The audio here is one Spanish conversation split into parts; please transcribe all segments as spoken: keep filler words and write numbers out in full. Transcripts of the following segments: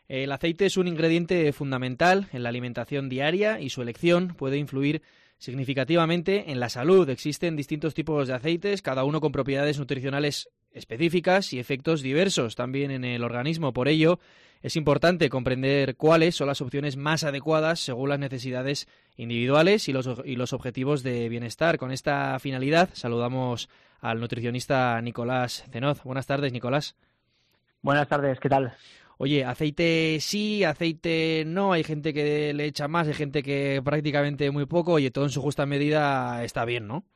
El aceite es un ingrediente fundamental en la alimentación diaria y su elección puede influir significativamente en la salud. Existen distintos tipos de aceites, cada uno con propiedades nutricionales específicas y efectos diversos también en el organismo. Por ello, es importante comprender cuáles son las opciones más adecuadas según las necesidades individuales y los, y los objetivos de bienestar. Con esta finalidad, saludamos al nutricionista Nicolás Cenoz. Buenas tardes, Nicolás. Buenas tardes, ¿qué tal? Oye, aceite sí, aceite no, hay gente que le echa más, hay gente que prácticamente muy poco, oye, todo en su justa medida está bien, ¿no?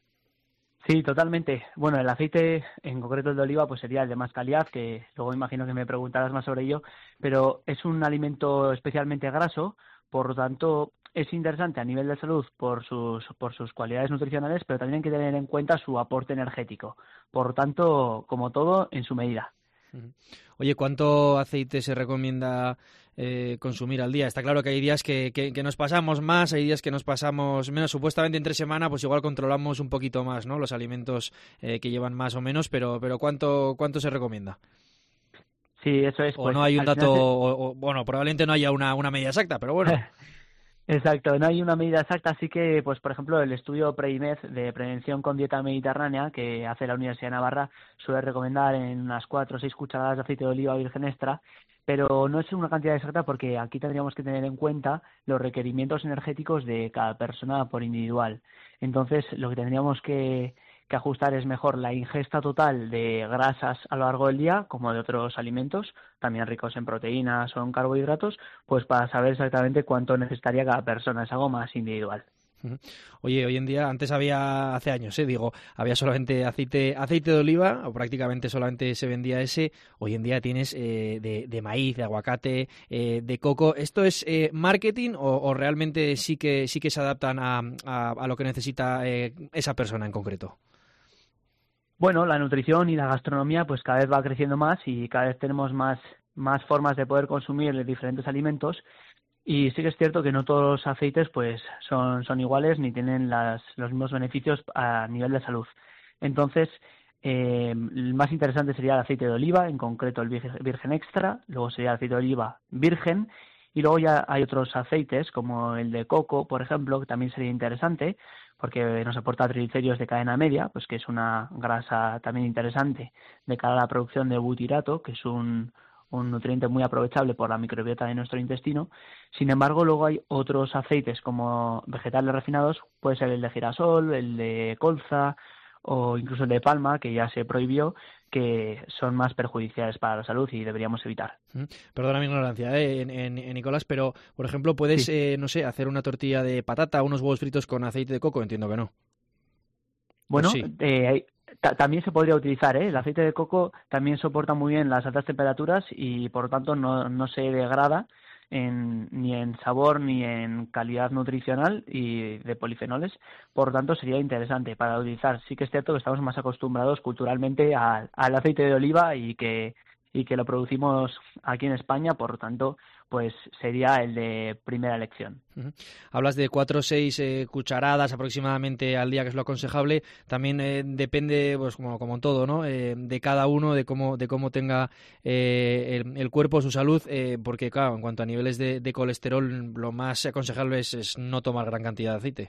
Sí, totalmente. Bueno, el aceite, en concreto el de oliva, pues sería el de más calidad, que luego imagino que me preguntarás más sobre ello, pero es un alimento especialmente graso, por lo tanto es interesante a nivel de salud por sus, por sus cualidades nutricionales, pero también hay que tener en cuenta su aporte energético. Por lo tanto, como todo, en su medida. Oye, ¿cuánto aceite se recomienda eh, consumir al día? Está claro que hay días que, que, que nos pasamos más, hay días que nos pasamos menos. Supuestamente entre semana, pues igual controlamos un poquito más, ¿no? Los alimentos eh, que llevan más o menos, pero pero ¿cuánto cuánto se recomienda? Sí, eso es. O Pues, no hay un al dato, final se... o, o, bueno, probablemente no haya una, una medida exacta, pero bueno. Exacto, no hay una medida exacta, así que, pues por ejemplo, el estudio PREIMED de prevención con dieta mediterránea que hace la Universidad de Navarra suele recomendar en unas cuatro o seis cucharadas de aceite de oliva virgen extra, pero no es una cantidad exacta porque aquí tendríamos que tener en cuenta los requerimientos energéticos de cada persona por individual. Entonces, lo que tendríamos que que ajustar es mejor la ingesta total de grasas a lo largo del día, como de otros alimentos, también ricos en proteínas o en carbohidratos, pues para saber exactamente cuánto necesitaría cada persona. Es algo más individual. Oye, hoy en día, antes había, hace años, eh, digo, había solamente aceite aceite de oliva, o prácticamente solamente se vendía ese. Hoy en día tienes eh, de, de maíz, de aguacate, eh, de coco. ¿Esto es eh, marketing o, o realmente sí que sí que se adaptan a, a, a lo que necesita eh, esa persona en concreto? Bueno, la nutrición y la gastronomía pues cada vez va creciendo más y cada vez tenemos más, más formas de poder consumir diferentes alimentos. Y sí que es cierto que no todos los aceites pues son, son iguales ni tienen las, los mismos beneficios a nivel de salud. Entonces, eh, el más interesante sería el aceite de oliva, en concreto el virgen extra, luego sería el aceite de oliva virgen, y luego ya hay otros aceites como el de coco, por ejemplo, que también sería interesante porque nos aporta triglicéridos de cadena media, pues que es una grasa también interesante de cara a la producción de butirato, que es un un nutriente muy aprovechable por la microbiota de nuestro intestino. Sin embargo, luego hay otros aceites como vegetales refinados, puede ser el de girasol, el de colza o incluso el de palma, que ya se prohibió, que son más perjudiciales para la salud y deberíamos evitar. Perdona mi ignorancia, ¿eh? en, en, en Nicolás, pero, por ejemplo, ¿puedes, sí. eh, no sé, hacer una tortilla de patata, unos huevos fritos con aceite de coco? Entiendo que no. Bueno, sí. eh, también se podría utilizar, ¿eh? El aceite de coco también soporta muy bien las altas temperaturas y por lo tanto no, no se degrada en, ni en sabor ni en calidad nutricional y de polifenoles, por lo tanto sería interesante para utilizar. Sí que es cierto que estamos más acostumbrados culturalmente a, al aceite de oliva y que y que lo producimos aquí en España, por lo tanto, pues sería el de primera elección. Uh-huh. Hablas de cuatro o seis eh, cucharadas aproximadamente al día, que es lo aconsejable. También eh, depende, pues como, como en todo, ¿no? Eh, de cada uno, de cómo de cómo tenga eh, el, el cuerpo, su salud, eh, porque claro, en cuanto a niveles de, de colesterol, lo más aconsejable es, es no tomar gran cantidad de aceite.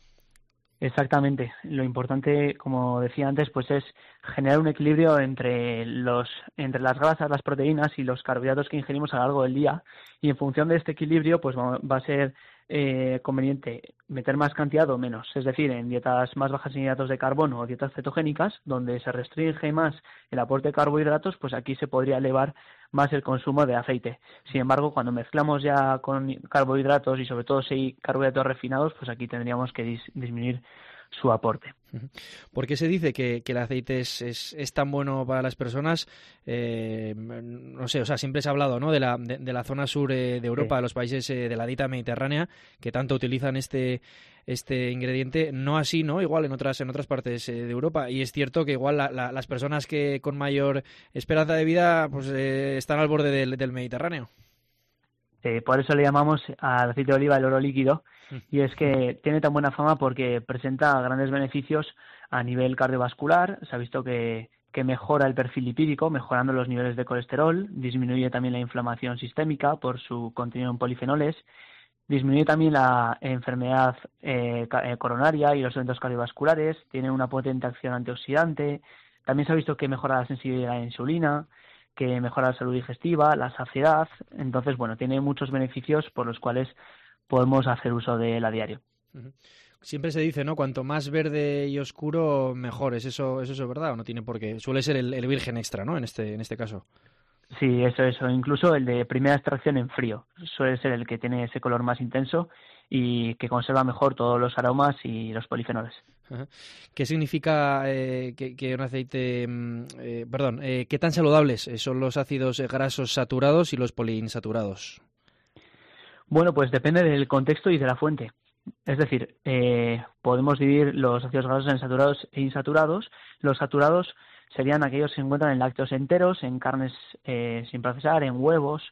Exactamente. Lo importante, como decía antes, pues es generar un equilibrio entre los entre las grasas, las proteínas y los carbohidratos que ingerimos a lo largo del día. Y en función de este equilibrio, pues va a ser eh, conveniente meter más cantidad o menos. Es decir, en dietas más bajas en hidratos de carbono o dietas cetogénicas, donde se restringe más el aporte de carbohidratos, pues aquí se podría elevar más el consumo de aceite. Sin embargo, cuando mezclamos ya con carbohidratos y sobre todo si hay carbohidratos refinados, pues aquí tendríamos que dis- disminuir su aporte. ¿Por qué se dice que, que el aceite es, es, es tan bueno para las personas? Eh, no sé, o sea, siempre se ha hablado, ¿no?, de la, de, de la zona sur eh, de Europa, sí. de los países eh, de la dieta mediterránea, que tanto utilizan este este ingrediente. No así, ¿no? Igual en otras en otras partes eh, de Europa. Y es cierto que igual la, la, las personas que con mayor esperanza de vida pues eh, están al borde del, del Mediterráneo. Eh, por eso le llamamos al aceite de oliva el oro líquido, y es que tiene tan buena fama porque presenta grandes beneficios a nivel cardiovascular. Se ha visto que que mejora el perfil lipídico, mejorando los niveles de colesterol, disminuye también la inflamación sistémica por su contenido en polifenoles, disminuye también la enfermedad eh, coronaria y los eventos cardiovasculares, tiene una potente acción antioxidante, también se ha visto que mejora la sensibilidad a la insulina, que mejora la salud digestiva, la saciedad, entonces, bueno, tiene muchos beneficios por los cuales podemos hacer uso de él a diario. Uh-huh. Siempre se dice, ¿no? Cuanto más verde y oscuro, mejor. ¿Es eso, ¿es eso verdad o no tiene por qué? Suele ser el, el virgen extra, ¿no? En este, en este caso. Sí, eso, eso. Incluso el de primera extracción en frío suele ser el que tiene ese color más intenso y que conserva mejor todos los aromas y los polifenoles. Ajá. ¿Qué significa eh, que, que un aceite, eh, perdón, eh, qué tan saludables son los ácidos grasos saturados y los poliinsaturados? Bueno, pues depende del contexto y de la fuente. Es decir, eh, podemos dividir los ácidos grasos en saturados e insaturados. Los saturados serían aquellos que se encuentran en lácteos enteros, en carnes eh, sin procesar, en huevos,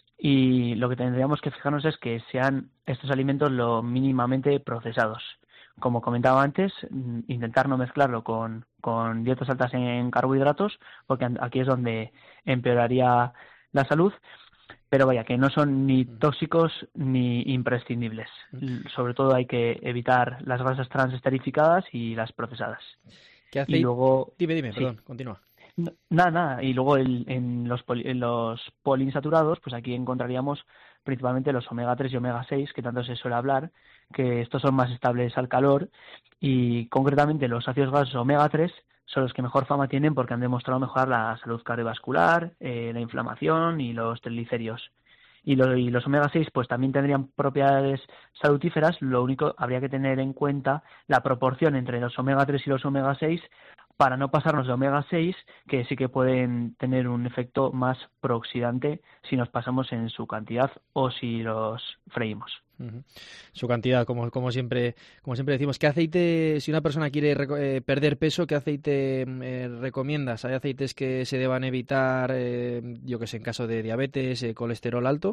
y lo que tendríamos que fijarnos es que sean estos alimentos lo mínimamente procesados. Como comentaba antes, intentar no mezclarlo con, con dietas altas en carbohidratos, porque aquí es donde empeoraría la salud. Pero vaya, que no son ni tóxicos ni imprescindibles. Sobre todo hay que evitar las grasas trans esterificadas y las procesadas. ¿Qué aceite? Y luego, dime, dime, sí. perdón, continúa. No, nada, nada. Y luego el, en, los poli, en los poliinsaturados, pues aquí encontraríamos principalmente los omega tres y omega seis, que tanto se suele hablar, que estos son más estables al calor, y concretamente los ácidos grasos omega tres son los que mejor fama tienen porque han demostrado mejorar la salud cardiovascular, eh, la inflamación y los triglicéridos. Y, lo, y los omega seis pues también tendrían propiedades salutíferas, lo único habría que tener en cuenta la proporción entre los omega tres y los omega seis para no pasarnos de omega seis, que sí que pueden tener un efecto más prooxidante si nos pasamos en su cantidad o si los freímos. Uh-huh. Su cantidad, como, como siempre como siempre decimos. ¿Qué aceite, si una persona quiere eh, perder peso, qué aceite eh, recomiendas? ¿Hay aceites que se deban evitar, eh, yo que sé, en caso de diabetes, eh, colesterol alto?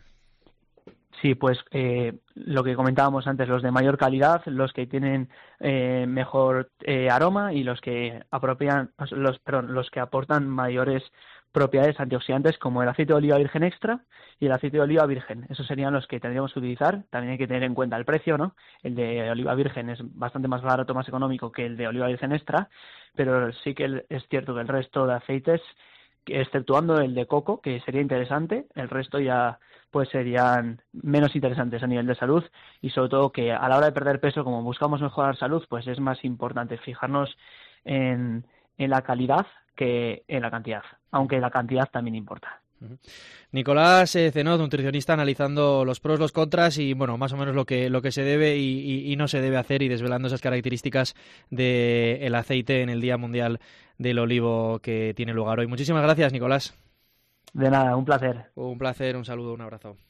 Sí, pues eh, lo que comentábamos antes, los de mayor calidad, los que tienen eh, mejor eh, aroma y los que apropian, los, perdón, los que aportan mayores propiedades antioxidantes, como el aceite de oliva virgen extra y el aceite de oliva virgen. Esos serían los que tendríamos que utilizar. También hay que tener en cuenta el precio, ¿no? El de oliva virgen es bastante más barato, más económico que el de oliva virgen extra, pero sí que es cierto que el resto de aceites, exceptuando el de coco, que sería interesante, el resto ya pues serían menos interesantes a nivel de salud, y sobre todo que a la hora de perder peso, como buscamos mejorar salud, pues es más importante fijarnos en, en la calidad que en la cantidad, aunque la cantidad también importa. Uh-huh. Nicolás eh, Cenoz, nutricionista, analizando los pros, los contras y bueno, más o menos lo que lo que se debe y, y, y no se debe hacer, y desvelando esas características del aceite en el Día Mundial del Olivo que tiene lugar hoy. Muchísimas gracias, Nicolás. De nada, un placer. Un placer, un saludo, un abrazo.